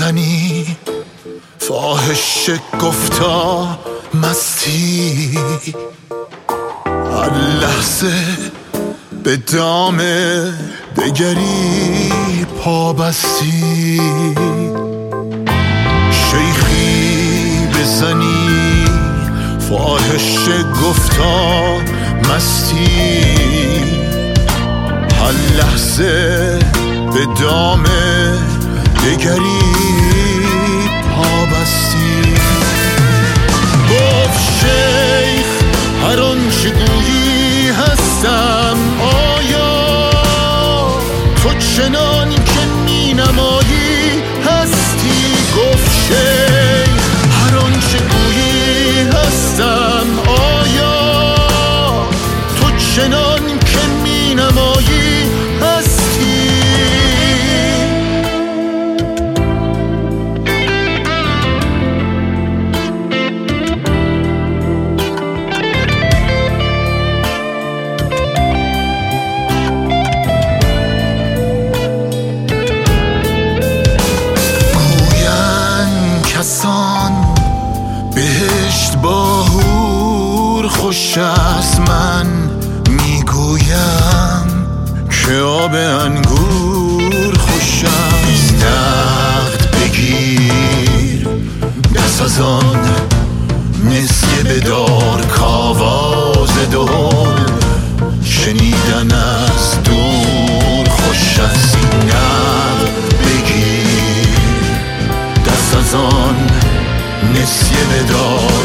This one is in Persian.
بزنی، فاحش گفتا مستی، هر لحظه به دام دگری پا بستی، شیخی بزنی، فاحش گفتا مستی، هر لحظه به دام دگری پا بستی. گفت شیخ هر آنچه گویی هستم، آیا تو چنان که می نمایی هستی؟ گفت شیخ هر آنچه گویی هستم، آیا تو چنان که می نمایی هستی؟ کسان بهشت با حور خوش است، من میگویم که آب انگور خوش است. نقد بگیر دست از آن نسیه بدار، کاواز دهل شنیدن از دور خوش است. نقد بگیر دست از آن نسیه بدار،